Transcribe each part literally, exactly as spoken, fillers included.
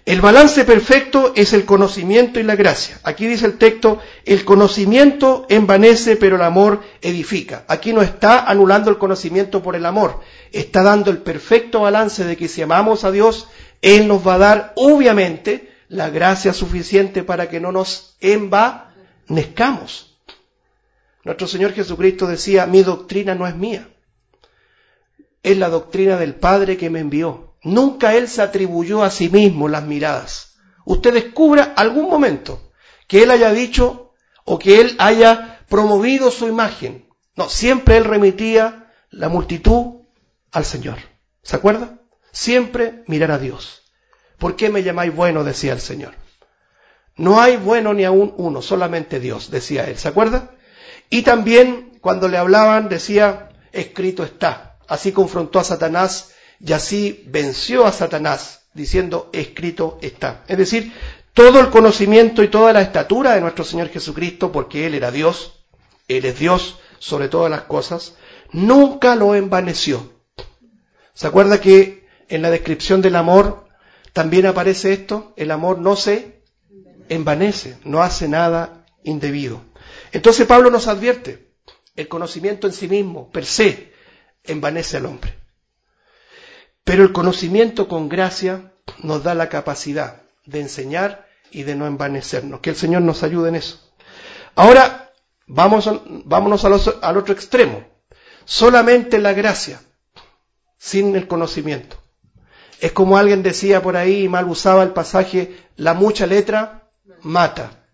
El balance perfecto es el conocimiento y la gracia. Aquí dice el texto, el conocimiento envanece, pero el amor edifica. Aquí no está anulando el conocimiento por el amor. Está dando el perfecto balance de que si amamos a Dios, Él nos va a dar, obviamente, la gracia suficiente para que no nos envanezcamos. Nuestro Señor Jesucristo decía, mi doctrina no es mía. Es la doctrina del Padre que me envió. Nunca Él se atribuyó a sí mismo las miradas. Usted descubra algún momento que Él haya dicho o que Él haya promovido su imagen. No, siempre Él remitía la multitud al Señor. ¿Se acuerda? Siempre mirar a Dios. ¿Por qué me llamáis bueno?, decía el Señor. No hay bueno ni aún uno, solamente Dios, decía Él. ¿Se acuerda? Y también cuando le hablaban decía, escrito está. Así confrontó a Satanás y así venció a Satanás, diciendo, escrito está. Es decir, todo el conocimiento y toda la estatura de nuestro Señor Jesucristo, porque Él era Dios, Él es Dios sobre todas las cosas, nunca lo envaneció. ¿Se acuerda que en la descripción del amor también aparece esto? El amor no se envanece, no hace nada indebido. Entonces Pablo nos advierte, el conocimiento en sí mismo, per se, envanece al hombre. Pero el conocimiento con gracia nos da la capacidad de enseñar y de no envanecernos. Que el Señor nos ayude en eso. Ahora, vamos, vámonos al, al otro extremo. Solamente la gracia, sin el conocimiento. Es como alguien decía por ahí, y mal usaba el pasaje, la mucha letra mata.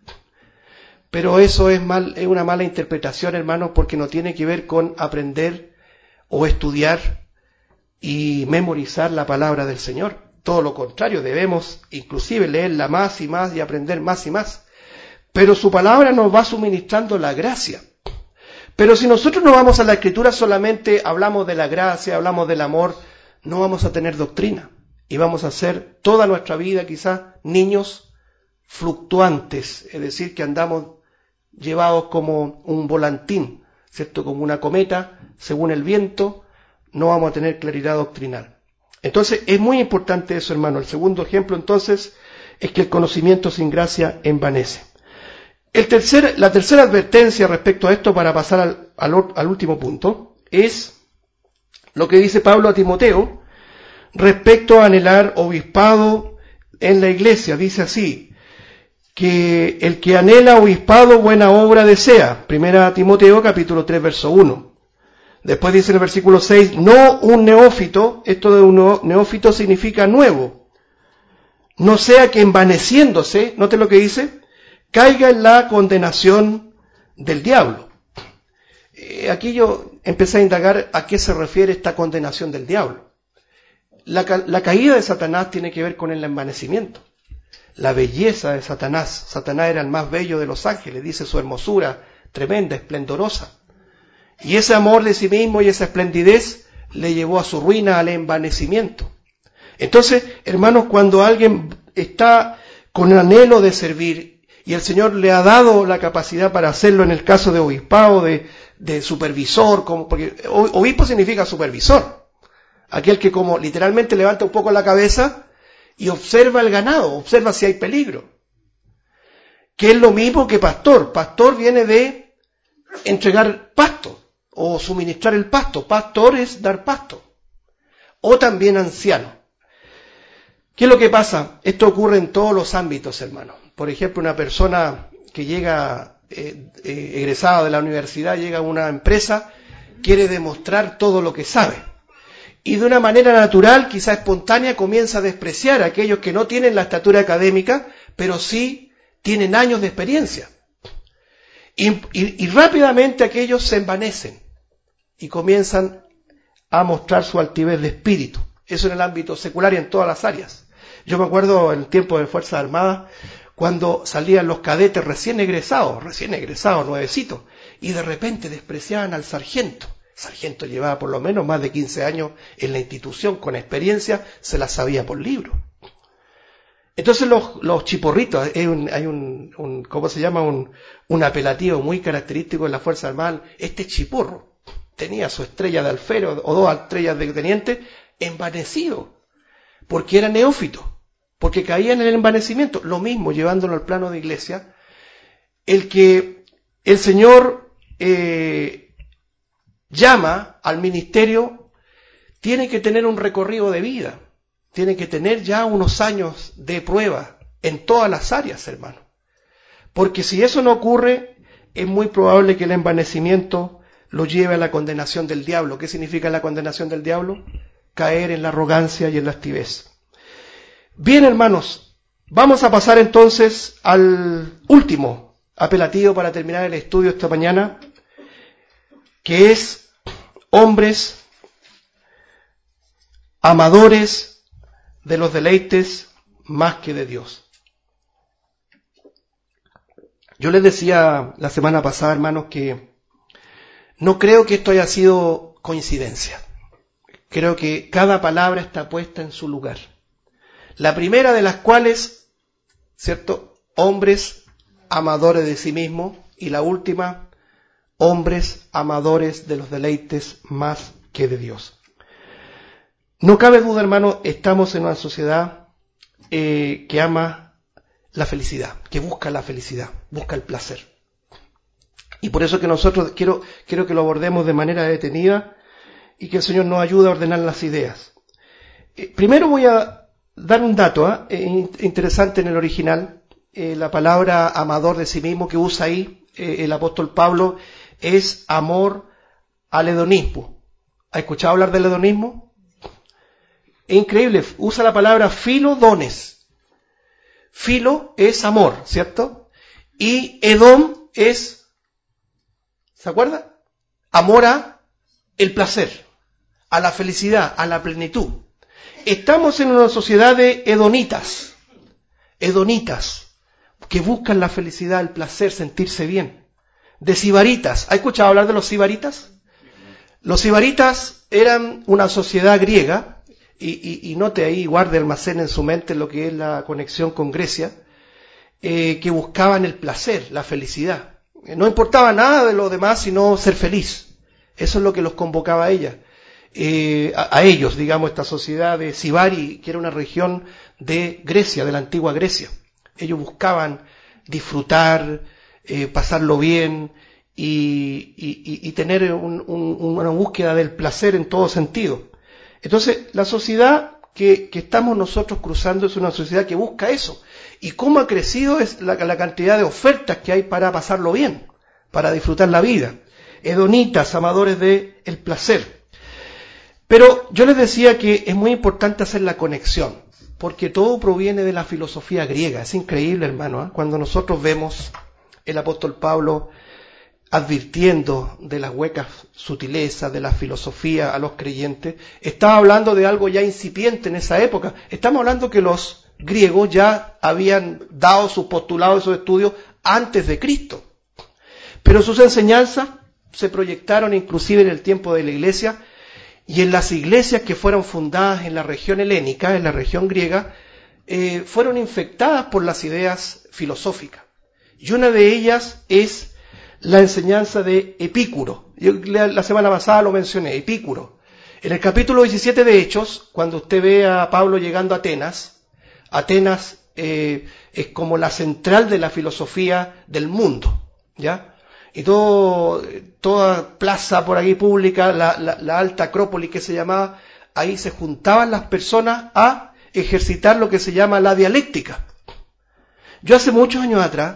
Pero eso es, mal, es una mala interpretación, hermanos, porque no tiene que ver con aprender o estudiar y memorizar la palabra del Señor. Todo lo contrario, debemos inclusive leerla más y más y aprender más y más. Pero su palabra nos va suministrando la gracia. Pero si nosotros no vamos a la Escritura, solamente hablamos de la gracia, hablamos del amor, no vamos a tener doctrina. Y vamos a ser toda nuestra vida quizás niños fluctuantes, es decir, que andamos llevados como un volantín, ¿cierto? Como una cometa, según el viento, no vamos a tener claridad doctrinal. Entonces, es muy importante eso, hermano. El segundo ejemplo, entonces, es que el conocimiento sin gracia envanece. El tercer, la tercera advertencia respecto a esto, para pasar al, al, al último punto, es lo que dice Pablo a Timoteo respecto a anhelar obispado en la iglesia. Dice así, que el que anhela obispado buena obra desea. Primera Timoteo capítulo tres, verso uno. Después dice en el versículo seis, no un neófito, esto de un neófito significa nuevo, no sea que envaneciéndose, note lo que dice, caiga en la condenación del diablo. Eh, aquí yo empecé a indagar a qué se refiere esta condenación del diablo. La, la caída de Satanás tiene que ver con el envanecimiento. La belleza de Satanás, Satanás era el más bello de los ángeles, dice su hermosura tremenda, esplendorosa. Y ese amor de sí mismo y esa esplendidez le llevó a su ruina, al envanecimiento. Entonces, hermanos, cuando alguien está con el anhelo de servir y el Señor le ha dado la capacidad para hacerlo en el caso de obispado, de, de supervisor, como, porque obispo significa supervisor, aquel que como literalmente levanta un poco la cabeza y observa el ganado, observa si hay peligro. Que es lo mismo que pastor. Pastor viene de entregar pasto o suministrar el pasto. Pastor es dar pasto. O también anciano. ¿Qué es lo que pasa? Esto ocurre en todos los ámbitos, hermano. Por ejemplo, una persona que llega eh, eh, egresada de la universidad, llega a una empresa, quiere demostrar todo lo que sabe. Y de una manera natural, quizá espontánea, comienza a despreciar a aquellos que no tienen la estatura académica, pero sí tienen años de experiencia. Y, y, y rápidamente aquellos se envanecen y comienzan a mostrar su altivez de espíritu. Eso en el ámbito secular y en todas las áreas. Yo me acuerdo en el tiempo de Fuerzas Armadas, cuando salían los cadetes recién egresados, recién egresados, nuevecitos, y de repente despreciaban al sargento. El sargento llevaba por lo menos más de quince años en la institución, con experiencia, se la sabía por libro. Entonces los, los chiporritos, hay un, hay un, un ¿cómo se llama? Un, un apelativo muy característico de la Fuerza Armada. Este chiporro tenía su estrella de alfero o dos estrellas de teniente, envanecido, porque era neófito. porque caían en el envanecimiento. Lo mismo, llevándolo al plano de iglesia, el que el Señor eh, llama al ministerio tiene que tener un recorrido de vida, tiene que tener ya unos años de prueba en todas las áreas, hermano. Porque si eso no ocurre, es muy probable que el envanecimiento lo lleve a la condenación del diablo. ¿Qué significa la condenación del diablo? Caer en la arrogancia y en la altivez. Bien, hermanos, vamos a pasar entonces al último apelativo para terminar el estudio esta mañana, que es hombres amadores de los deleites más que de Dios. Yo les decía la semana pasada, hermanos, que no creo que esto haya sido coincidencia. Creo que cada palabra está puesta en su lugar. La primera de las cuales, ¿cierto?, hombres amadores de sí mismos, y la última, hombres amadores de los deleites más que de Dios. No cabe duda, hermano, estamos en una sociedad eh, que ama la felicidad, que busca la felicidad, busca el placer. Y por eso que nosotros quiero, quiero que lo abordemos de manera detenida y que el Señor nos ayude a ordenar las ideas. Eh, primero voy a dar un dato ¿eh? interesante en el original. Eh, la palabra amador de sí mismo que usa ahí eh, el apóstol Pablo es amor al hedonismo. ¿Ha escuchado hablar del hedonismo? Es increíble, usa la palabra filodones. Filo es amor, ¿cierto? Y Edom es, ¿se acuerda? Amor a el placer, a la felicidad, a la plenitud. Estamos en una sociedad de hedonitas, hedonitas, que buscan la felicidad, el placer, sentirse bien. De sibaritas. ¿Ha escuchado hablar de los sibaritas? Los sibaritas eran una sociedad griega. Y, y, y note ahí, guarde, almacene en su mente lo que es la conexión con Grecia, eh, que buscaban el placer, la felicidad. No importaba nada de lo demás sino ser feliz. Eso es lo que los convocaba a ella, eh, a, a ellos, digamos, esta sociedad de Sibari, que era una región de Grecia, de la antigua Grecia. Ellos buscaban disfrutar, eh, pasarlo bien y, y, y tener un, un, una búsqueda del placer en todo sentido. Entonces, la sociedad que, que estamos nosotros cruzando es una sociedad que busca eso. Y cómo ha crecido es la, la cantidad de ofertas que hay para pasarlo bien, para disfrutar la vida. Hedonitas, amadores del placer. Pero yo les decía que es muy importante hacer la conexión, porque todo proviene de la filosofía griega. Es increíble, hermano, ¿eh? Cuando nosotros vemos el apóstol Pablo advirtiendo de las huecas sutilezas de la filosofía a los creyentes, estaba hablando de algo ya incipiente en esa época. Estamos hablando que los griegos ya habían dado sus postulados y sus estudios antes de Cristo. Pero sus enseñanzas se proyectaron inclusive en el tiempo de la iglesia, y en las iglesias que fueron fundadas en la región helénica, en la región griega, eh, fueron infectadas por las ideas filosóficas. Y una de ellas es la enseñanza de Epicuro. Yo la semana pasada lo mencioné, Epicuro. En el capítulo diecisiete de Hechos, cuando usted ve a Pablo llegando a Atenas, Atenas eh, es como la central de la filosofía del mundo, ¿ya? Y todo, toda plaza por ahí pública, la, la, la alta acrópolis que se llamaba, ahí se juntaban las personas a ejercitar lo que se llama la dialéctica. Yo hace muchos años atrás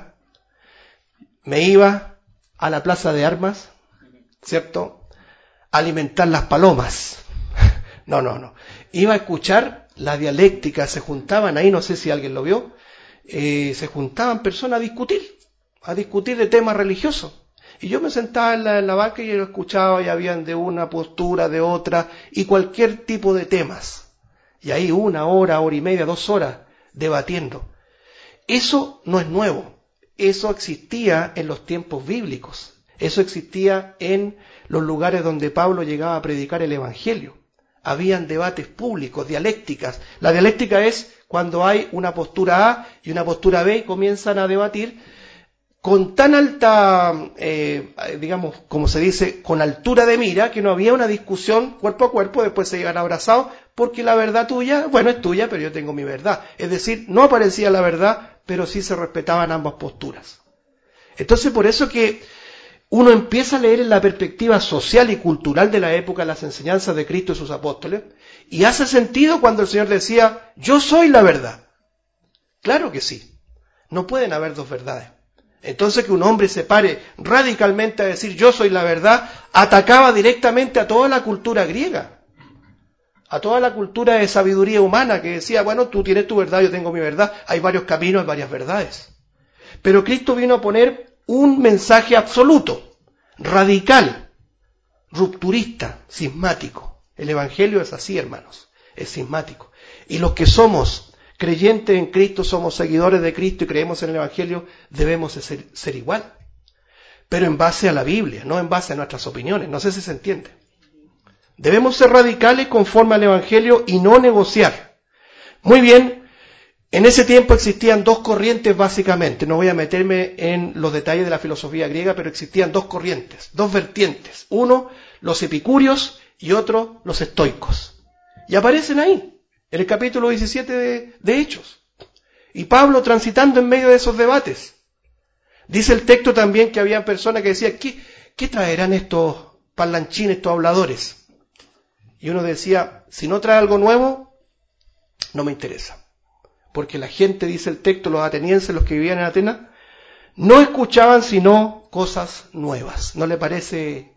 me iba a la plaza de armas, ¿cierto?, a alimentar las palomas. No, no, no. Iba a escuchar la dialéctica, se juntaban ahí, no sé si alguien lo vio, eh, se juntaban personas a discutir, a discutir de temas religiosos. Y yo me sentaba en la, en la banca y lo escuchaba, y habían de una postura, de otra, y cualquier tipo de temas. Y ahí una hora, hora y media, dos horas, debatiendo. Eso no es nuevo. Eso existía en los tiempos bíblicos. Eso existía en los lugares donde Pablo llegaba a predicar el Evangelio. Habían debates públicos, dialécticas. La dialéctica es cuando hay una postura A y una postura B y comienzan a debatir con tan alta, eh, digamos, como se dice, con altura de mira, que no había una discusión cuerpo a cuerpo, después se iban abrazados, porque la verdad tuya, bueno, es tuya, pero yo tengo mi verdad. Es decir, no aparecía la verdad, pero sí se respetaban ambas posturas. Entonces, por eso que uno empieza a leer en la perspectiva social y cultural de la época las enseñanzas de Cristo y sus apóstoles, y hace sentido cuando el Señor decía, yo soy la verdad. Claro que sí, no pueden haber dos verdades. Entonces que un hombre se pare radicalmente a decir yo soy la verdad, atacaba directamente a toda la cultura griega, a toda la cultura de sabiduría humana que decía, bueno, tú tienes tu verdad, yo tengo mi verdad, hay varios caminos, hay varias verdades. Pero Cristo vino a poner un mensaje absoluto, radical, rupturista, cismático. El Evangelio es así, hermanos, es cismático. Y los que somos creyentes en Cristo, somos seguidores de Cristo y creemos en el Evangelio, debemos ser, ser igual. Pero en base a la Biblia, no en base a nuestras opiniones. No sé si se entiende. Debemos ser radicales conforme al Evangelio y no negociar. Muy bien, en ese tiempo existían dos corrientes básicamente. No voy a meterme en los detalles de la filosofía griega, pero existían dos corrientes, dos vertientes. Uno, los epicúreos y otro, los estoicos. Y aparecen ahí. En el capítulo diecisiete de, de Hechos. Y Pablo transitando en medio de esos debates. Dice el texto también que había personas que decían, ¿qué, qué traerán estos parlanchines, estos habladores? Y uno decía, si no trae algo nuevo, no me interesa. Porque la gente, dice el texto, los atenienses, los que vivían en Atenas, no escuchaban sino cosas nuevas. ¿No le parece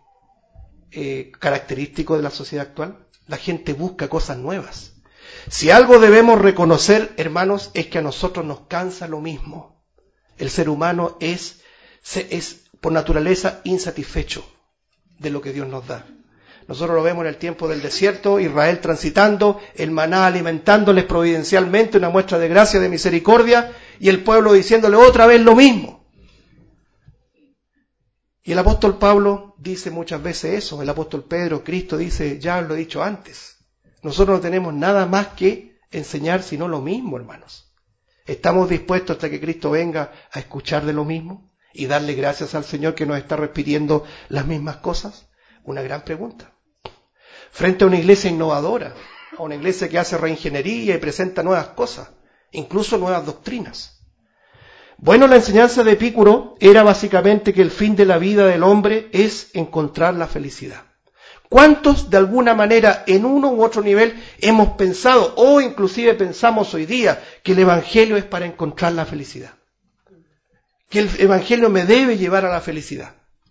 eh, característico de la sociedad actual? La gente busca cosas nuevas. Si algo debemos reconocer, hermanos, es que a nosotros nos cansa lo mismo. El ser humano es, es por naturaleza insatisfecho de lo que Dios nos da. Nosotros lo vemos en el tiempo del desierto, Israel transitando, el maná alimentándoles providencialmente, una muestra de gracia, de misericordia, y el pueblo diciéndole otra vez lo mismo. Y el apóstol Pablo dice muchas veces eso, el apóstol Pedro, Cristo dice, ya os lo he dicho antes. Nosotros no tenemos nada más que enseñar sino lo mismo, hermanos. ¿Estamos dispuestos hasta que Cristo venga a escuchar de lo mismo y darle gracias al Señor que nos está repitiendo las mismas cosas? Una gran pregunta. Frente a una iglesia innovadora, a una iglesia que hace reingeniería y presenta nuevas cosas, incluso nuevas doctrinas. Bueno, la enseñanza de Epicuro era básicamente que el fin de la vida del hombre es encontrar la felicidad. ¿Cuántos de alguna manera en uno u otro nivel hemos pensado o inclusive pensamos hoy día que el Evangelio es para encontrar la felicidad? Que el Evangelio me debe llevar a la felicidad.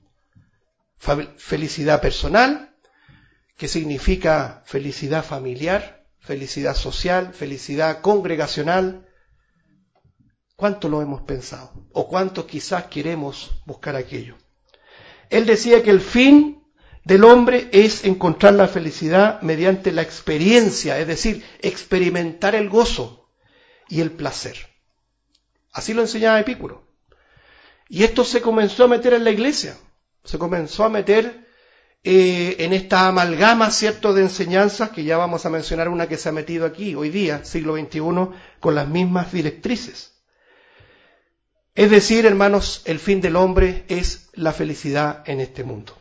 Felicidad personal, que significa felicidad familiar, felicidad social, felicidad congregacional. ¿Cuánto lo hemos pensado? ¿O cuántos quizás queremos buscar aquello? Él decía que el fin del hombre es encontrar la felicidad mediante la experiencia, es decir, experimentar el gozo y el placer. Así lo enseñaba Epicuro. Y esto se comenzó a meter en la iglesia, se comenzó a meter eh, en esta amalgama, ¿cierto?, de enseñanzas, que ya vamos a mencionar una que se ha metido aquí hoy día, siglo veintiuno, con las mismas directrices. Es decir, hermanos, el fin del hombre es la felicidad en este mundo.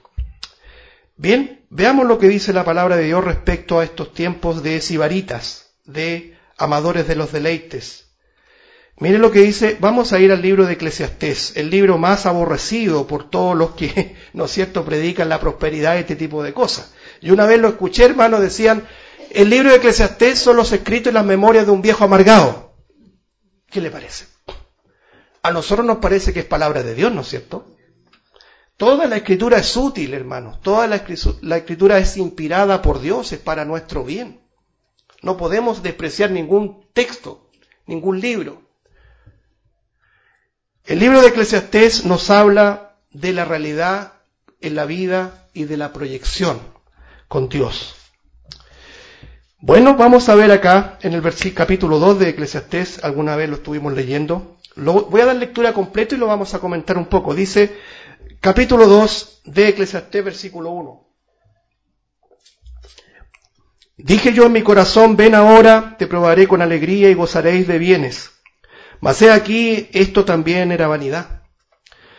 Bien, veamos lo que dice la palabra de Dios respecto a estos tiempos de sibaritas, de amadores de los deleites. Miren lo que dice, vamos a ir al libro de Eclesiastés, el libro más aborrecido por todos los que, ¿no es cierto?, predican la prosperidad y este tipo de cosas. Y una vez lo escuché, hermanos, decían, el libro de Eclesiastés son los escritos y las memorias de un viejo amargado. ¿Qué le parece? A nosotros nos parece que es palabra de Dios, ¿no es cierto? Toda la escritura es útil, hermanos. Toda la escritura es inspirada por Dios, es para nuestro bien. No podemos despreciar ningún texto, ningún libro. El libro de Eclesiastés nos habla de la realidad en la vida y de la proyección con Dios. Bueno, vamos a ver acá en el versículo capítulo dos de Eclesiastés, alguna vez lo estuvimos leyendo. Lo, voy a dar lectura completa y lo vamos a comentar un poco. Dice, capítulo dos de Eclesiastés, versículo uno. Dije yo en mi corazón, ven ahora, te probaré con alegría y gozaréis de bienes. Mas he aquí, esto también era vanidad.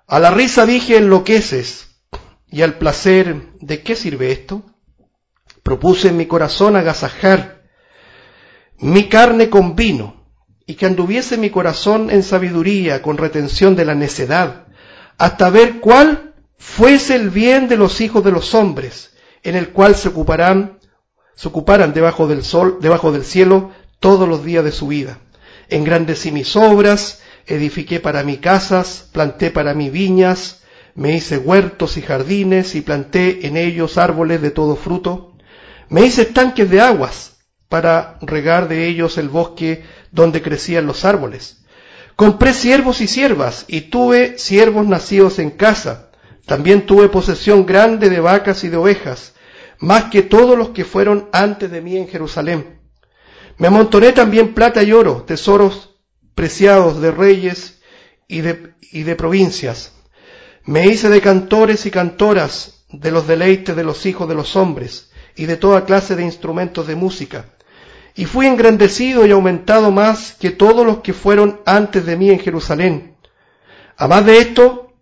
A la risa dije, enloqueces, y al placer, ¿de qué sirve esto? Propuse en mi corazón agasajar mi carne con vino, y que anduviese mi corazón en sabiduría, con retención de la necedad, hasta ver cuál fuese el bien de los hijos de los hombres, en el cual se ocuparán, se ocuparan debajo del sol, debajo del cielo, todos los días de su vida. Engrandecí mis obras, edifiqué para mí casas, planté para mí viñas, me hice huertos y jardines, y planté en ellos árboles de todo fruto. Me hice estanques de aguas, para regar de ellos el bosque donde crecían los árboles. Compré siervos y siervas, y tuve siervos nacidos en casa. También tuve posesión grande de vacas y de ovejas, más que todos los que fueron antes de mí en Jerusalén. Me amontoné también plata y oro, tesoros preciados de reyes y de, y de provincias. Me hice de cantores y cantoras, de los deleites de los hijos de los hombres, y de toda clase de instrumentos de música. Y fui engrandecido y aumentado más que todos los que fueron antes de mí en Jerusalén. Además de esto,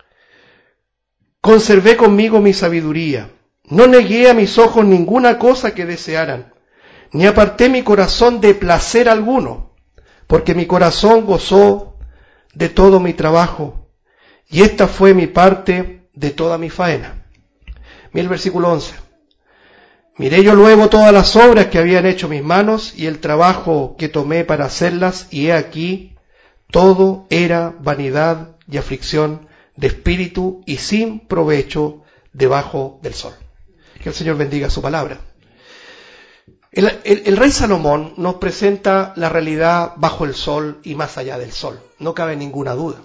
conservé conmigo mi sabiduría. No negué a mis ojos ninguna cosa que desearan, ni aparté mi corazón de placer alguno, porque mi corazón gozó de todo mi trabajo, y esta fue mi parte de toda mi faena. Mira el versículo once. Miré yo luego todas las obras que habían hecho mis manos y el trabajo que tomé para hacerlas, y he aquí, todo era vanidad y aflicción de espíritu y sin provecho debajo del sol. Que el Señor bendiga su palabra. El, el, el rey Salomón nos presenta la realidad bajo el sol y más allá del sol, no cabe ninguna duda.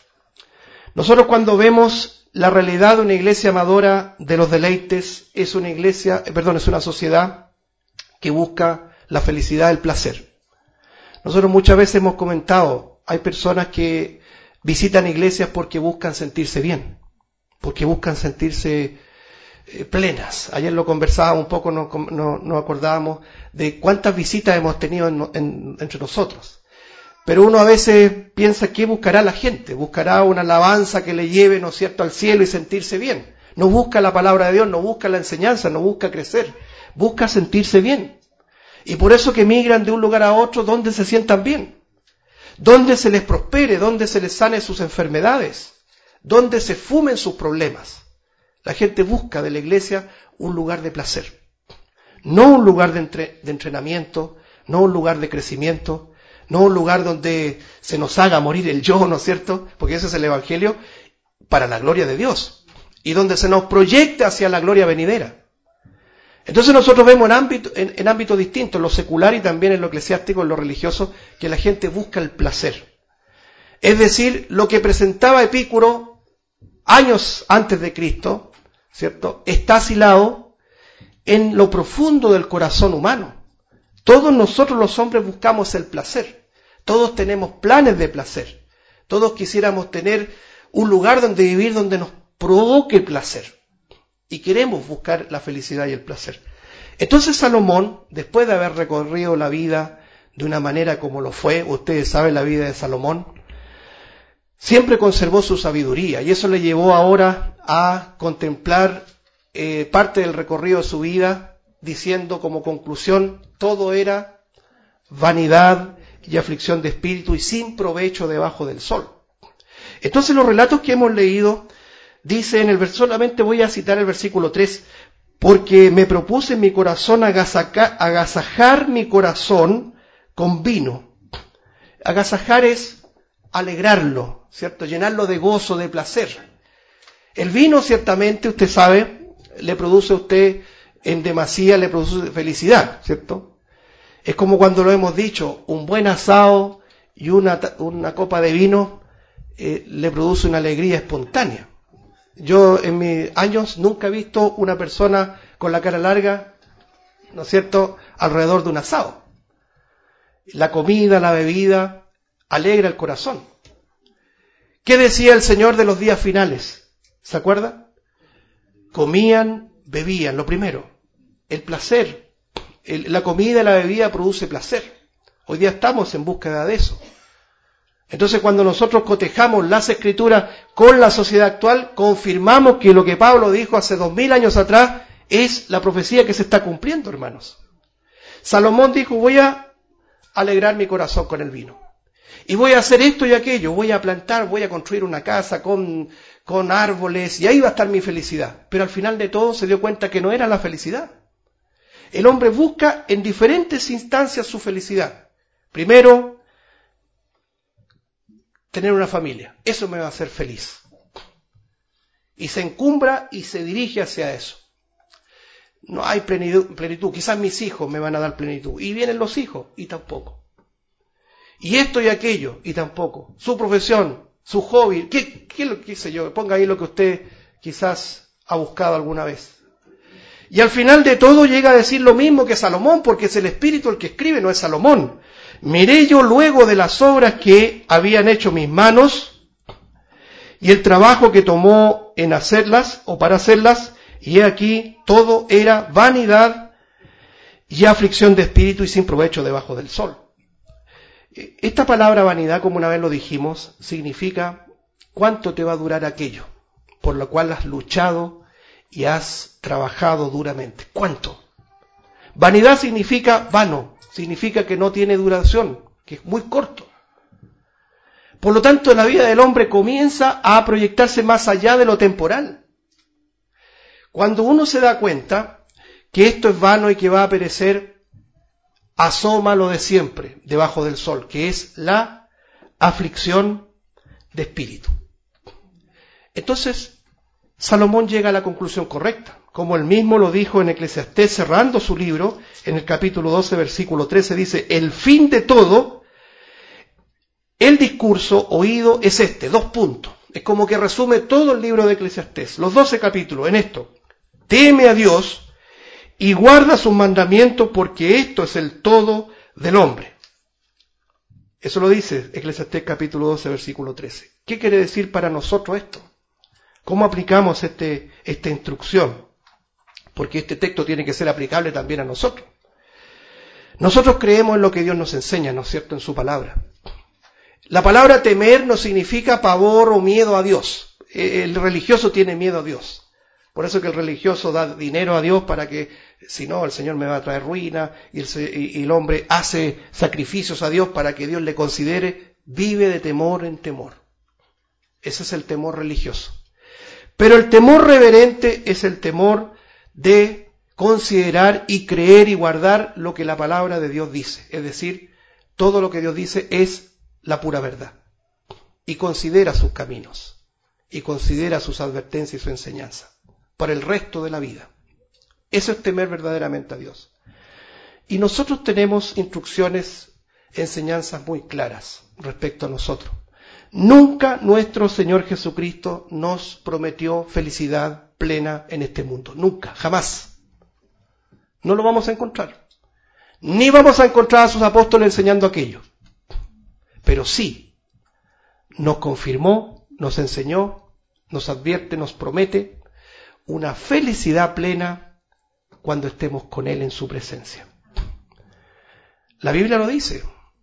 Nosotros cuando vemos la realidad de una iglesia amadora de los deleites, es una iglesia, perdón, es una sociedad que busca la felicidad, el placer. Nosotros muchas veces hemos comentado, hay personas que visitan iglesias porque buscan sentirse bien, porque buscan sentirse eh, plenas. Ayer lo conversábamos un poco, nos, nos, nos acordábamos de cuántas visitas hemos tenido en, en, entre nosotros. Pero uno a veces piensa, ¿qué buscará la gente? Buscará una alabanza que le lleve, ¿no es cierto?, al cielo y sentirse bien. No busca la palabra de Dios, no busca la enseñanza, no busca crecer, busca sentirse bien. Y por eso que migran de un lugar a otro donde se sientan bien, donde se les prospere, donde se les sane sus enfermedades, donde se fumen sus problemas. La gente busca de la iglesia un lugar de placer, no un lugar de, entre, de entrenamiento, no un lugar de crecimiento, no un lugar donde se nos haga morir el yo, ¿no es cierto? Porque ese es el evangelio para la gloria de Dios y donde se nos proyecte hacia la gloria venidera. Entonces nosotros vemos en ámbito, en, en ámbitos distintos, en lo secular y también en lo eclesiástico, en lo religioso, que la gente busca el placer. Es decir, lo que presentaba Epicuro años antes de Cristo, ¿cierto?, está asilado en lo profundo del corazón humano. Todos nosotros los hombres buscamos el placer. Todos tenemos planes de placer. Todos quisiéramos tener un lugar donde vivir donde nos provoque placer. Y queremos buscar la felicidad y el placer. Entonces Salomón, después de haber recorrido la vida de una manera como lo fue, ustedes saben la vida de Salomón, siempre conservó su sabiduría. Y eso le llevó ahora a contemplar eh, parte del recorrido de su vida, diciendo como conclusión, todo era vanidad y aflicción de espíritu y sin provecho debajo del sol. Entonces los relatos que hemos leído, dice en el verso, solamente voy a citar el versículo tres, porque me propuse en mi corazón agasajar, agasajar mi corazón con vino. Agasajar es alegrarlo, ¿cierto? Llenarlo de gozo, de placer. El vino ciertamente, usted sabe, le produce a usted en demasía, le produce felicidad, ¿cierto? Es como cuando lo hemos dicho, un buen asado y una, una copa de vino eh, le produce una alegría espontánea. Yo en mis años nunca he visto una persona con la cara larga, ¿no es cierto?, alrededor de un asado. La comida, la bebida, alegra el corazón. ¿Qué decía el Señor de los días finales? ¿Se acuerda? Comían, bebían, lo primero, el placer. El, la comida y la bebida produce placer. Hoy día estamos en búsqueda de eso. Entonces, cuando nosotros cotejamos las Escrituras con la sociedad actual, confirmamos que lo que Pablo dijo hace dos mil años atrás es la profecía que se está cumpliendo, hermanos. Salomón dijo, voy a alegrar mi corazón con el vino. Y voy a hacer esto y aquello, voy a plantar, voy a construir una casa con, con árboles, y ahí va a estar mi felicidad. Pero al final de todo se dio cuenta que no era la felicidad. El hombre busca en diferentes instancias su felicidad. Primero, tener una familia. Eso me va a hacer feliz. Y se encumbra y se dirige hacia eso. No hay plenitud, plenitud. Quizás mis hijos me van a dar plenitud. Y vienen los hijos, y tampoco. Y esto y aquello, y tampoco. Su profesión, su hobby, ¿qué, qué, qué sé yo? Ponga ahí lo que usted quizás ha buscado alguna vez. Y al final de todo llega a decir lo mismo que Salomón, porque es el Espíritu el que escribe, no es Salomón. Miré yo luego de las obras que habían hecho mis manos, y el trabajo que tomó en hacerlas, o para hacerlas, y he aquí, todo era vanidad y aflicción de espíritu y sin provecho debajo del sol. Esta palabra vanidad, como una vez lo dijimos, significa cuánto te va a durar aquello, por lo cual has luchado y has trabajado duramente. ¿Cuánto? Vanidad significa vano, significa que no tiene duración, que es muy corto. Por lo tanto, la vida del hombre comienza a proyectarse más allá de lo temporal. Cuando uno se da cuenta que esto es vano y que va a perecer, asoma lo de siempre debajo del sol, que es la aflicción de espíritu. Entonces, Salomón llega a la conclusión correcta, como él mismo lo dijo en Eclesiastés, cerrando su libro, en el capítulo doce, versículo trece, dice, el fin de todo, el discurso oído es este, dos puntos. Es como que resume todo el libro de Eclesiastés, los doce capítulos, en esto. Teme a Dios y guarda sus mandamientos, porque esto es el todo del hombre. Eso lo dice Eclesiastés capítulo doce, versículo trece. ¿Qué quiere decir para nosotros esto? ¿Cómo aplicamos este, esta instrucción? Porque este texto tiene que ser aplicable también a nosotros. Nosotros creemos en lo que Dios nos enseña, ¿no es cierto?, en su palabra. La palabra temer no significa pavor o miedo a Dios. El religioso tiene miedo a Dios. Por eso que el religioso da dinero a Dios para que, si no, el Señor me va a traer ruina, y el, y el hombre hace sacrificios a Dios para que Dios le considere, vive de temor en temor. Ese es el temor religioso. Pero el temor reverente es el temor de considerar y creer y guardar lo que la palabra de Dios dice. Es decir, todo lo que Dios dice es la pura verdad. Y considera sus caminos. Y considera sus advertencias y su enseñanza para el resto de la vida. Eso es temer verdaderamente a Dios. Y nosotros tenemos instrucciones, enseñanzas muy claras respecto a nosotros. Nunca nuestro Señor Jesucristo nos prometió felicidad plena en este mundo. Nunca, jamás. No lo vamos a encontrar. Ni vamos a encontrar a sus apóstoles enseñando aquello. Pero sí, nos confirmó, nos enseñó, nos advierte, nos promete una felicidad plena cuando estemos con Él en su presencia. La Biblia lo dice.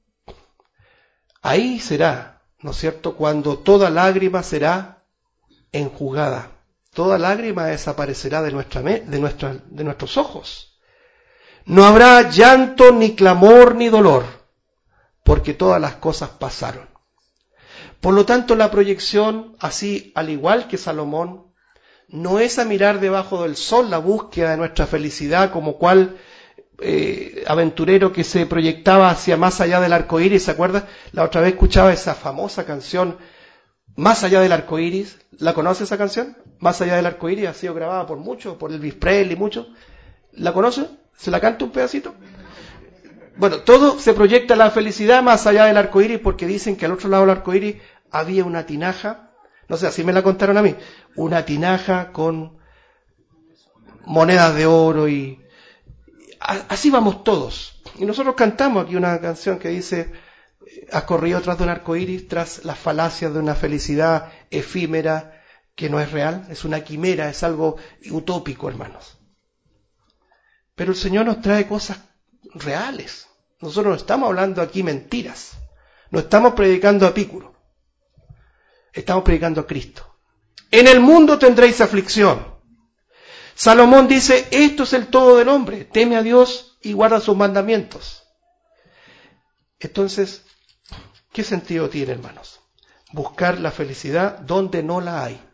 Ahí será, ¿no es cierto?, cuando toda lágrima será enjugada. Toda lágrima desaparecerá de, nuestra, de, nuestra, de nuestros ojos. No habrá llanto, ni clamor, ni dolor, porque todas las cosas pasaron. Por lo tanto, la proyección, así al igual que Salomón, no es a mirar debajo del sol la búsqueda de nuestra felicidad como cual eh, aventurero que se proyectaba hacia más allá del arco iris. ¿Se acuerda? La otra vez escuchaba esa famosa canción, Más allá del arco iris. ¿La conoce esa canción? Más allá del arco iris, ha sido grabada por muchos, por Elvis Presley y muchos. ¿La conoce? ¿Se la canta un pedacito? Bueno, todo se proyecta la felicidad más allá del arco iris, porque dicen que al otro lado del arco iris había una tinaja. No sé, así me la contaron a mí, una tinaja con monedas de oro y así vamos todos. Y nosotros cantamos aquí una canción que dice, has corrido tras de un arco iris, tras las falacias de una felicidad efímera que no es real, es una quimera, es algo utópico, hermanos. Pero el Señor nos trae cosas reales. Nosotros no estamos hablando aquí mentiras. No estamos predicando a Epicuro. Estamos predicando a Cristo. En el mundo tendréis aflicción. Salomón dice, esto es el todo del hombre. Teme a Dios y guarda sus mandamientos. Entonces, ¿qué sentido tiene, hermanos? Buscar la felicidad donde no la hay.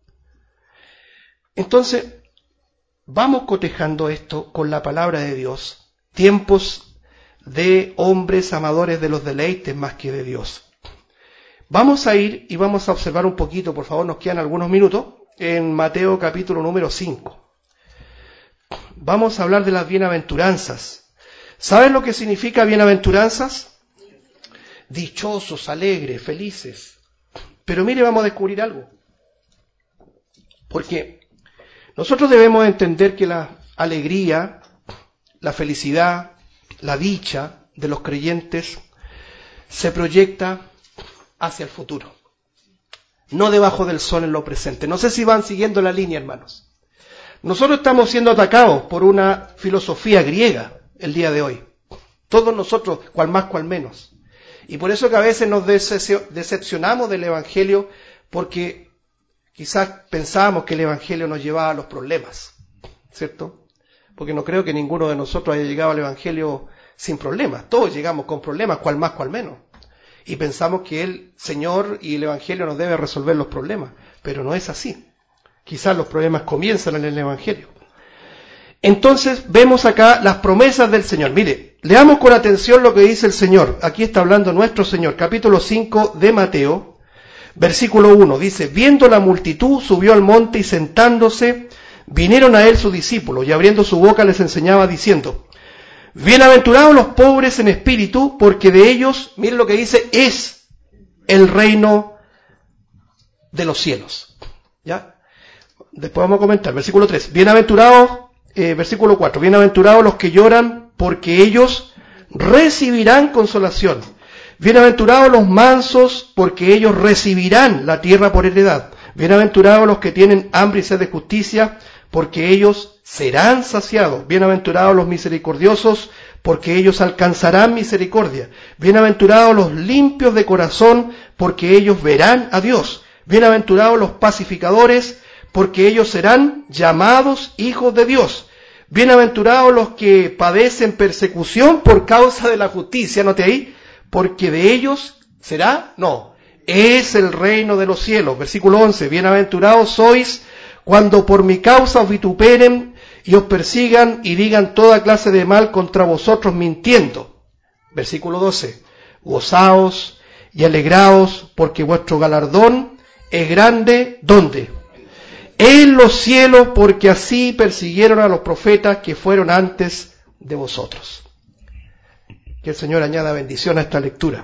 Entonces, vamos cotejando esto con la palabra de Dios. Tiempos de hombres amadores de los deleites más que de Dios. Vamos a ir y vamos a observar un poquito, por favor, nos quedan algunos minutos, en Mateo capítulo número cinco. Vamos a hablar de las bienaventuranzas. ¿Saben lo que significa bienaventuranzas? Dichosos, alegres, felices. Pero mire, vamos a descubrir algo. Porque nosotros debemos entender que la alegría, la felicidad, la dicha de los creyentes se proyecta hacia el futuro, no debajo del sol en lo presente. No sé si van siguiendo la línea, hermanos. Nosotros estamos siendo atacados por una filosofía griega el día de hoy. Todos nosotros, cual más, cual menos. Y por eso que a veces nos decepcionamos del Evangelio, porque quizás pensábamos que el Evangelio nos llevaba a los problemas, ¿cierto? Porque no creo que ninguno de nosotros haya llegado al Evangelio sin problemas. Todos llegamos con problemas, cual más, cual menos. Y pensamos que el Señor y el Evangelio nos debe resolver los problemas, pero no es así. Quizás los problemas comienzan en el Evangelio. Entonces vemos acá las promesas del Señor. Mire, leamos con atención lo que dice el Señor. Aquí está hablando nuestro Señor, capítulo cinco de Mateo, versículo uno. Dice, viendo la multitud, subió al monte y sentándose, vinieron a él sus discípulos, y abriendo su boca les enseñaba diciendo, bienaventurados los pobres en espíritu, porque de ellos, miren lo que dice, es el reino de los cielos. ¿Ya? Después vamos a comentar. Versículo tres. Bienaventurados, eh, versículo cuatro. Bienaventurados los que lloran, porque ellos recibirán consolación. Bienaventurados los mansos, porque ellos recibirán la tierra por heredad. Bienaventurados los que tienen hambre y sed de justicia, porque ellos serán saciados. Bienaventurados los misericordiosos, porque ellos alcanzarán misericordia. Bienaventurados los limpios de corazón, porque ellos verán a Dios. Bienaventurados los pacificadores, porque ellos serán llamados hijos de Dios. Bienaventurados los que padecen persecución por causa de la justicia, note ahí, porque de ellos será, no, es el reino de los cielos. Versículo once, bienaventurados sois cuando por mi causa os vituperen y os persigan y digan toda clase de mal contra vosotros mintiendo. Versículo doce, gozaos y alegraos porque vuestro galardón es grande, ¿dónde? En los cielos, porque así persiguieron a los profetas que fueron antes de vosotros. Que el Señor añada bendición a esta lectura.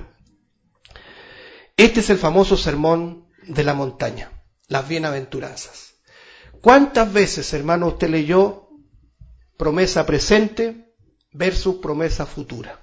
Este es el famoso sermón de la montaña, las bienaventuranzas. ¿Cuántas veces, hermano, usted leyó promesa presente versus promesa futura?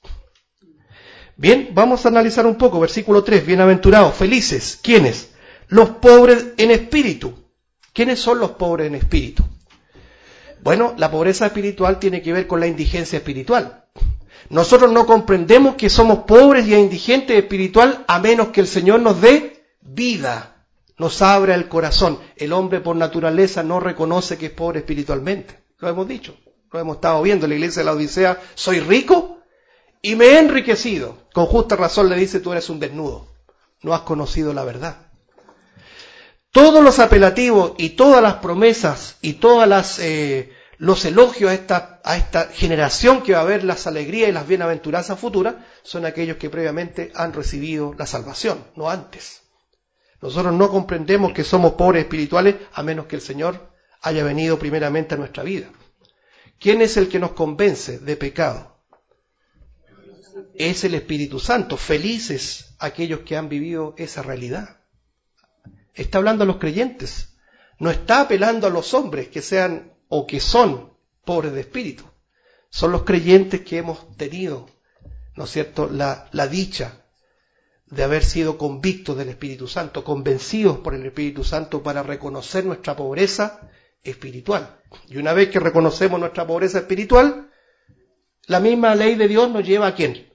Bien, vamos a analizar un poco. Versículo tres, bienaventurados, felices. ¿Quiénes? Los pobres en espíritu. ¿Quiénes son los pobres en espíritu? Bueno, la pobreza espiritual tiene que ver con la indigencia espiritual. Nosotros no comprendemos que somos pobres y indigentes espiritual a menos que el Señor nos dé vida, nos abra el corazón. El hombre por naturaleza no reconoce que es pobre espiritualmente. Lo hemos dicho, lo hemos estado viendo en la iglesia de la Odisea. Soy rico y me he enriquecido. Con justa razón le dice, tú eres un desnudo. No has conocido la verdad. Todos los apelativos y todas las promesas y todas las eh, los elogios a esta, a esta generación que va a ver las alegrías y las bienaventuranzas futuras son aquellos que previamente han recibido la salvación, no antes. Nosotros no comprendemos que somos pobres espirituales a menos que el Señor haya venido primeramente a nuestra vida. ¿Quién es el que nos convence de pecado? Es el Espíritu Santo. Felices aquellos que han vivido esa realidad. Está hablando a los creyentes, no está apelando a los hombres que sean o que son pobres de espíritu. Son los creyentes que hemos tenido, ¿no es cierto?, la, la dicha de haber sido convictos del Espíritu Santo, convencidos por el Espíritu Santo para reconocer nuestra pobreza espiritual. Y una vez que reconocemos nuestra pobreza espiritual, la misma ley de Dios nos lleva ¿a quién?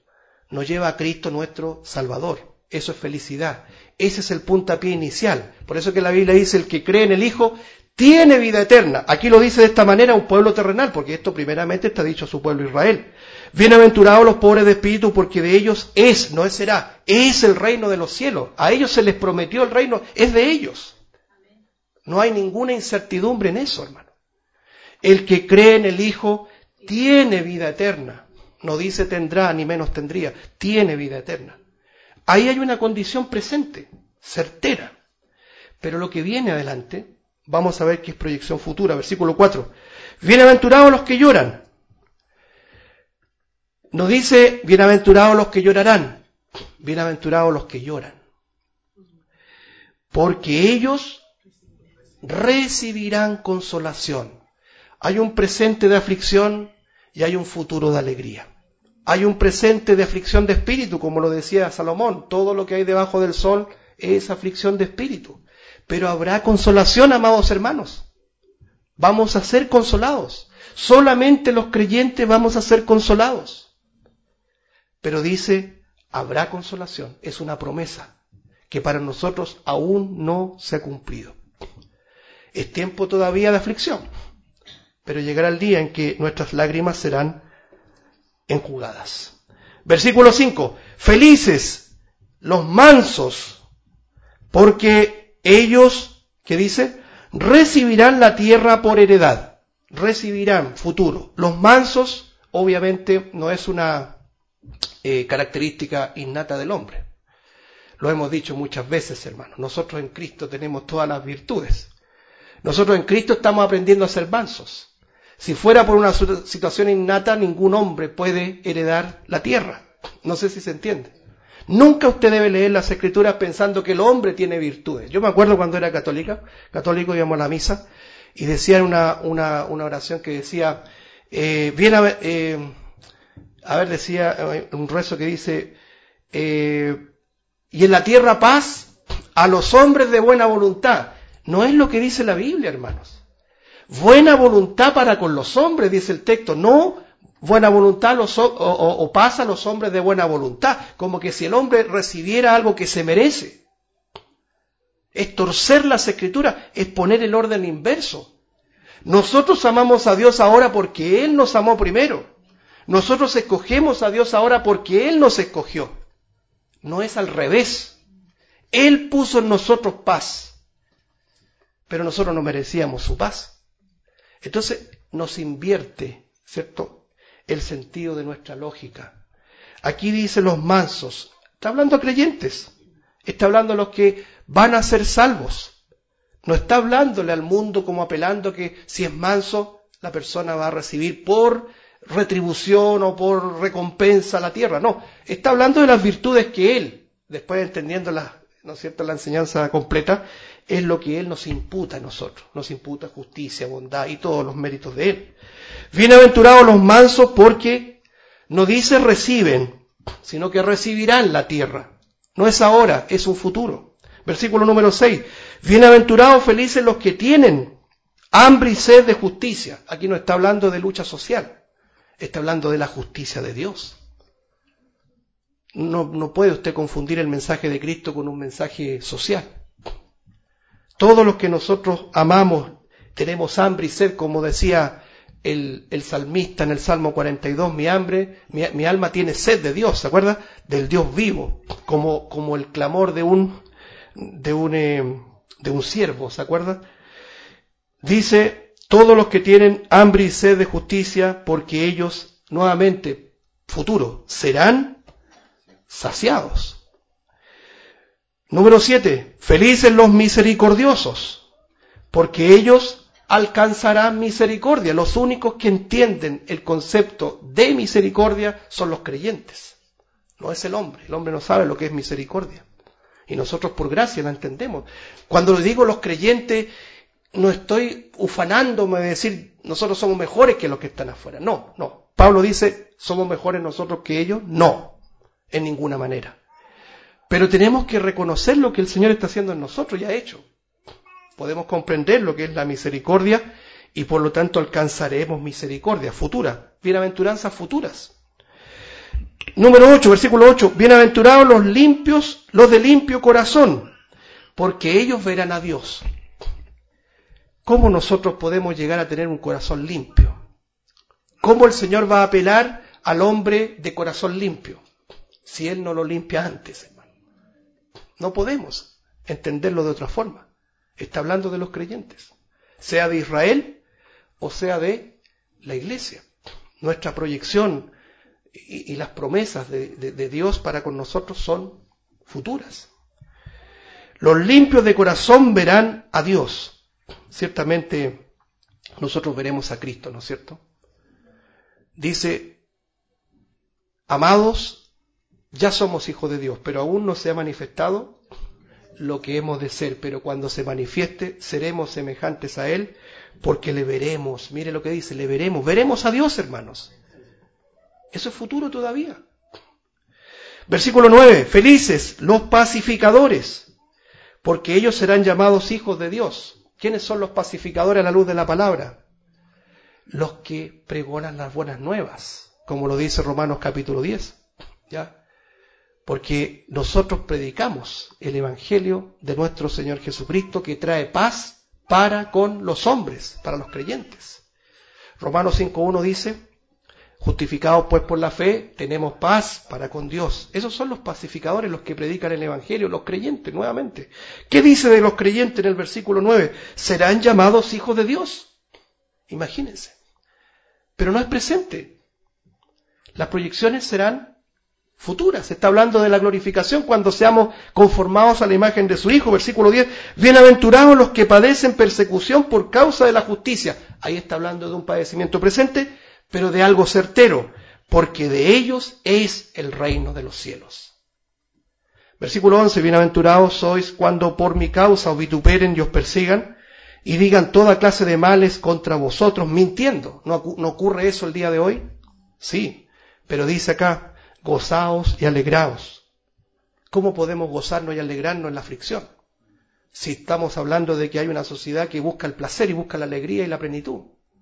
nos lleva a Cristo nuestro Salvador. Eso es felicidad. Ese es el puntapié inicial. Por eso que la Biblia dice, el que cree en el Hijo tiene vida eterna. Aquí lo dice de esta manera un pueblo terrenal, porque esto primeramente está dicho a su pueblo Israel. Bienaventurados los pobres de espíritu, porque de ellos es, no es será, es el reino de los cielos. A ellos se les prometió el reino, es de ellos. No hay ninguna incertidumbre en eso, hermano. El que cree en el Hijo tiene vida eterna. No dice tendrá, ni menos tendría. Tiene vida eterna. Ahí hay una condición presente, certera. Pero lo que viene adelante, vamos a ver que es proyección futura. Versículo cuatro. Bienaventurados los que lloran. No dice bienaventurados los que llorarán. Bienaventurados los que lloran. Porque ellos recibirán consolación. Hay un presente de aflicción y hay un futuro de alegría. Hay un presente de aflicción de espíritu, como lo decía Salomón. Todo lo que hay debajo del sol es aflicción de espíritu. Pero habrá consolación, amados hermanos. Vamos a ser consolados. Solamente los creyentes vamos a ser consolados. Pero dice, habrá consolación. Es una promesa que para nosotros aún no se ha cumplido. Es tiempo todavía de aflicción, pero llegará el día en que nuestras lágrimas serán enjugadas. Versículo cinco. Felices los mansos, porque ellos, ¿qué dice? Recibirán la tierra por heredad. Recibirán, futuro. Los mansos, obviamente, no es una eh, característica innata del hombre. Lo hemos dicho muchas veces, hermanos. Nosotros en Cristo tenemos todas las virtudes. Nosotros en Cristo estamos aprendiendo a ser mansos. Si fuera por una situación innata, ningún hombre puede heredar la tierra. No sé si se entiende. Nunca usted debe leer las Escrituras pensando que el hombre tiene virtudes. Yo me acuerdo cuando era católica, católico íbamos a la misa, y decían una, una, una oración que decía, eh, bien, eh, a ver, decía eh, un rezo que dice, eh, y en la tierra paz a los hombres de buena voluntad. No es lo que dice la Biblia, hermanos. Buena voluntad para con los hombres, dice el texto, no buena voluntad los, o, o, o paz a los hombres de buena voluntad, como que si el hombre recibiera algo que se merece. Es torcer las Escrituras, es poner el orden inverso. Nosotros amamos a Dios ahora porque Él nos amó primero. Nosotros escogemos a Dios ahora porque Él nos escogió. No es al revés. Él puso en nosotros paz, pero nosotros no merecíamos su paz. Entonces nos invierte, ¿cierto?, el sentido de nuestra lógica. Aquí dice los mansos. Está hablando a creyentes. Está hablando a los que van a ser salvos. No está hablándole al mundo como apelando que si es manso, la persona va a recibir por retribución o por recompensa la tierra. No, está hablando de las virtudes que Él, después entendiendo la, ¿no es cierto?, la enseñanza completa, es lo que Él nos imputa a nosotros. Nos imputa justicia, bondad y todos los méritos de Él. Bienaventurados los mansos, porque no dice reciben, sino que recibirán la tierra. No es ahora, es un futuro. Versículo número seis. Bienaventurados, felices los que tienen hambre y sed de justicia. Aquí no está hablando de lucha social, está hablando de la justicia de Dios. No, no puede usted confundir el mensaje de Cristo con un mensaje social. Todos los que nosotros amamos tenemos hambre y sed, como decía el, el salmista en el Salmo cuarenta y dos, mi hambre, mi, mi alma tiene sed de Dios, ¿se acuerda? Del Dios vivo, como, como el clamor de un, de un, eh, de un siervo, ¿se acuerda? Dice, todos los que tienen hambre y sed de justicia, porque ellos, nuevamente, futuro, serán saciados. Número siete, felices los misericordiosos, porque ellos alcanzarán misericordia. Los únicos que entienden el concepto de misericordia son los creyentes. No es el hombre. El hombre no sabe lo que es misericordia. Y nosotros por gracia la entendemos. Cuando le digo los creyentes, no estoy ufanándome de decir nosotros somos mejores que los que están afuera. No, no. Pablo dice, ¿somos mejores nosotros que ellos? No, en ninguna manera. Pero tenemos que reconocer lo que el Señor está haciendo en nosotros y ha hecho. Podemos comprender lo que es la misericordia y por lo tanto alcanzaremos misericordia futura, bienaventuranzas futuras. Número ocho, versículo ocho. Bienaventurados los limpios, los de limpio corazón, porque ellos verán a Dios. ¿Cómo nosotros podemos llegar a tener un corazón limpio? ¿Cómo el Señor va a apelar al hombre de corazón limpio si Él no lo limpia antes, hermano? No podemos entenderlo de otra forma. Está hablando de los creyentes, sea de Israel o sea de la iglesia. Nuestra proyección y, y las promesas de, de, de Dios para con nosotros son futuras. Los limpios de corazón verán a Dios. Ciertamente nosotros veremos a Cristo, ¿no es cierto? Dice, amados, ya somos hijos de Dios, pero aún no se ha manifestado lo que hemos de ser, pero cuando se manifieste seremos semejantes a Él, porque le veremos. Mire lo que dice, le veremos, veremos a Dios, hermanos. Eso es futuro todavía. Versículo nueve, felices los pacificadores, porque ellos serán llamados hijos de Dios. ¿Quiénes son los pacificadores a la luz de la palabra? Los que pregonan las buenas nuevas, como lo dice Romanos capítulo diez, ¿ya? Porque nosotros predicamos el Evangelio de nuestro Señor Jesucristo, que trae paz para con los hombres, para los creyentes. Romanos cinco uno dice, justificados pues por la fe, tenemos paz para con Dios. Esos son los pacificadores, los que predican el Evangelio, los creyentes, nuevamente. ¿Qué dice de los creyentes en el versículo nueve? Serán llamados hijos de Dios. Imagínense. Pero no es presente. Las proyecciones serán futuras. Se está hablando de la glorificación cuando seamos conformados a la imagen de su Hijo. Versículo diez. Bienaventurados los que padecen persecución por causa de la justicia. Ahí está hablando de un padecimiento presente, pero de algo certero, porque de ellos es el reino de los cielos. Versículo once. Bienaventurados sois cuando por mi causa os vituperen y os persigan, y digan toda clase de males contra vosotros, mintiendo. ¿No, no ocurre eso el día de hoy? Sí, pero dice acá, gozaos y alegraos. ¿Cómo podemos gozarnos y alegrarnos en la aflicción? Si estamos hablando de que hay una sociedad que busca el placer y busca la alegría y la plenitud.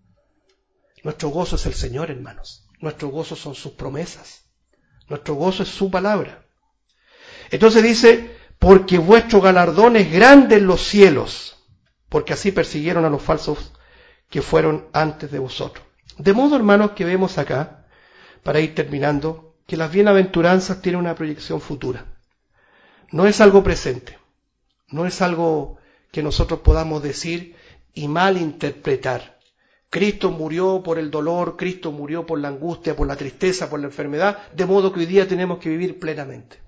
Nuestro gozo es el Señor, hermanos. Nuestro gozo son sus promesas. Nuestro gozo es su palabra. Entonces dice, porque vuestro galardón es grande en los cielos, porque así persiguieron a los falsos que fueron antes de vosotros. De modo, hermanos, que vemos acá, para ir terminando, que las bienaventuranzas tienen una proyección futura. No es algo presente, no es algo que nosotros podamos decir y malinterpretar. Cristo murió por el dolor, Cristo murió por la angustia, por la tristeza, por la enfermedad, de modo que hoy día tenemos que vivir plenamente.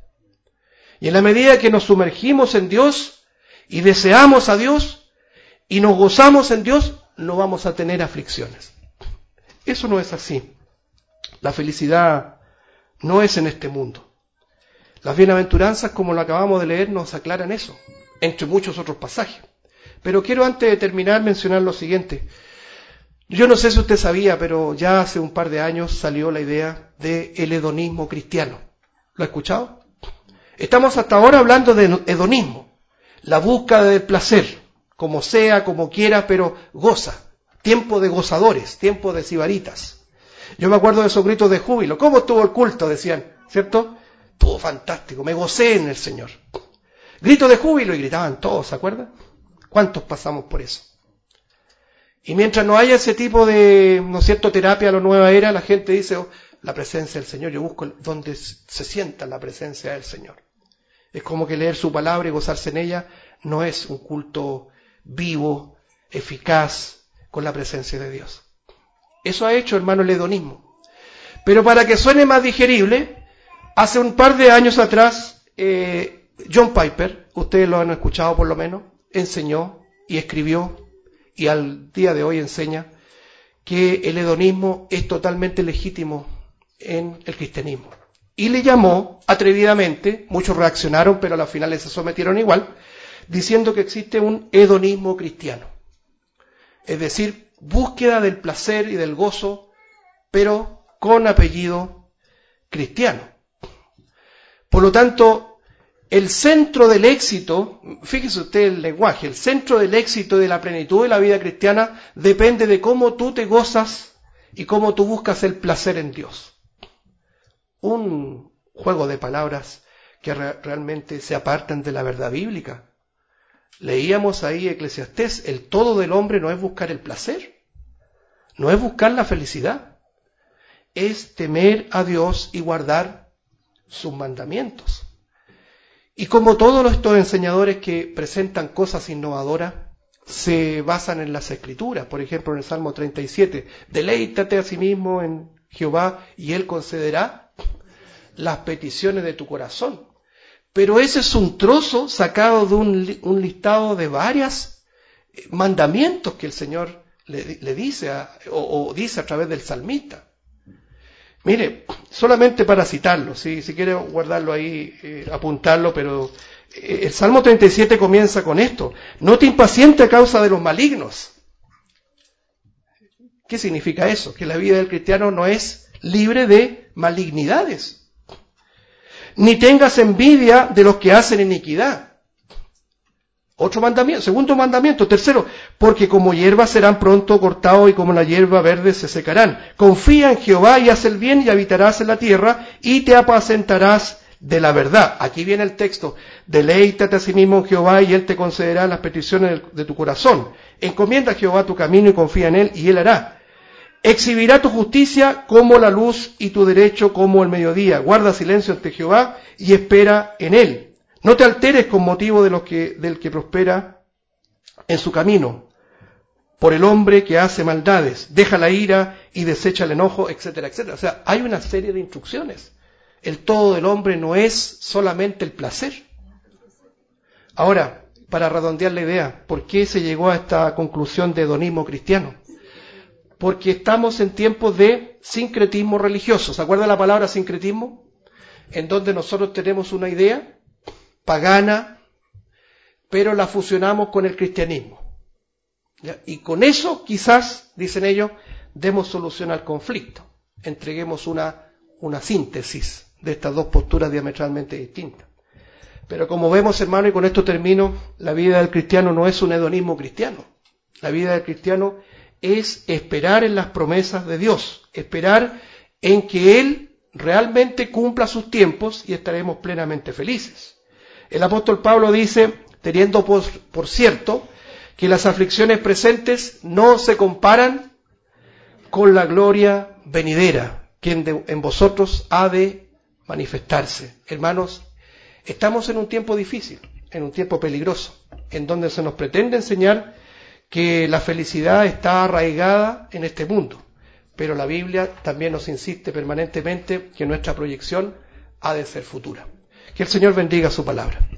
Y en la medida que nos sumergimos en Dios y deseamos a Dios, y nos gozamos en Dios, no vamos a tener aflicciones. Eso no es así. La felicidad no es en este mundo. Las bienaventuranzas, como lo acabamos de leer, nos aclaran eso, entre muchos otros pasajes. Pero quiero antes de terminar mencionar lo siguiente. Yo no sé si usted sabía, pero ya hace un par de años salió la idea del hedonismo cristiano. ¿Lo ha escuchado? Estamos hasta ahora hablando de hedonismo, la búsqueda del placer. Como sea, como quiera, pero goza. Tiempo de gozadores, tiempo de sibaritas. Yo me acuerdo de esos gritos de júbilo. ¿Cómo estuvo el culto? Decían, ¿cierto? Estuvo fantástico, me gocé en el Señor. Gritos de júbilo y gritaban todos, ¿se acuerdan? ¿Cuántos pasamos por eso? Y mientras no haya ese tipo de, ¿no es cierto?, terapia a la nueva era, la gente dice, oh, la presencia del Señor, yo busco donde se sienta la presencia del Señor. Es como que leer su palabra y gozarse en ella no es un culto vivo, eficaz, con la presencia de Dios. Eso ha hecho, hermano, el hedonismo. Pero para que suene más digerible, hace un par de años atrás, eh, John Piper, ustedes lo han escuchado por lo menos, enseñó y escribió, y al día de hoy enseña, que el hedonismo es totalmente legítimo en el cristianismo. Y le llamó, atrevidamente, muchos reaccionaron, pero al final se sometieron igual, diciendo que existe un hedonismo cristiano. Es decir, búsqueda del placer y del gozo, pero con apellido cristiano. Por lo tanto, el centro del éxito, fíjese usted el lenguaje, el centro del éxito de la plenitud de la vida cristiana depende de cómo tú te gozas y cómo tú buscas el placer en Dios. un juego de palabras que re- realmente se apartan de la verdad bíblica. Leíamos ahí Eclesiastés, el todo del hombre no es buscar el placer, no es buscar la felicidad, es temer a Dios y guardar sus mandamientos. Y como todos estos enseñadores que presentan cosas innovadoras, se basan en las Escrituras. Por ejemplo, en el Salmo treinta y siete, deleítate a sí mismo en Jehová y Él concederá las peticiones de tu corazón. Pero ese es un trozo sacado de un, un listado de varios mandamientos que el Señor le, le dice a, o, o dice a través del salmista. Mire, solamente para citarlo, ¿sí? Si quiere guardarlo ahí, eh, apuntarlo, pero eh, el Salmo treinta y siete comienza con esto: no te impacientes a causa de los malignos. ¿Qué significa eso? Que la vida del cristiano no es libre de malignidades. Ni tengas envidia de los que hacen iniquidad. Otro mandamiento, segundo mandamiento. Tercero, porque como hierba serán pronto cortados y como la hierba verde se secarán. Confía en Jehová y haz el bien y habitarás en la tierra y te apacentarás de la verdad. Aquí viene el texto: deleítate a sí mismo en Jehová y Él te concederá las peticiones de tu corazón. Encomienda a Jehová tu camino y confía en Él y Él hará. Exhibirá tu justicia como la luz y tu derecho como el mediodía. Guarda silencio ante Jehová y espera en Él. No te alteres con motivo de lo que, del que prospera en su camino, por el hombre que hace maldades. Deja la ira y desecha el enojo, etcétera, etcétera. O sea, hay una serie de instrucciones. El todo del hombre no es solamente el placer. Ahora, para redondear la idea, ¿por qué se llegó a esta conclusión de hedonismo cristiano? Porque estamos en tiempos de sincretismo religioso. ¿Se acuerda la palabra sincretismo? En donde nosotros tenemos una idea pagana, pero la fusionamos con el cristianismo. ¿Ya? Y con eso, quizás, dicen ellos, demos solución al conflicto. Entreguemos una, una síntesis de estas dos posturas diametralmente distintas. Pero como vemos, hermano, y con esto termino, la vida del cristiano no es un hedonismo cristiano. La vida del cristiano es esperar en las promesas de Dios, esperar en que Él realmente cumpla sus tiempos y estaremos plenamente felices. El apóstol Pablo dice, teniendo por, por cierto, que las aflicciones presentes no se comparan con la gloria venidera, que en, de, en vosotros ha de manifestarse. Hermanos, estamos en un tiempo difícil, en un tiempo peligroso, en donde se nos pretende enseñar que la felicidad está arraigada en este mundo, pero la Biblia también nos insiste permanentemente que nuestra proyección ha de ser futura. Que el Señor bendiga su palabra.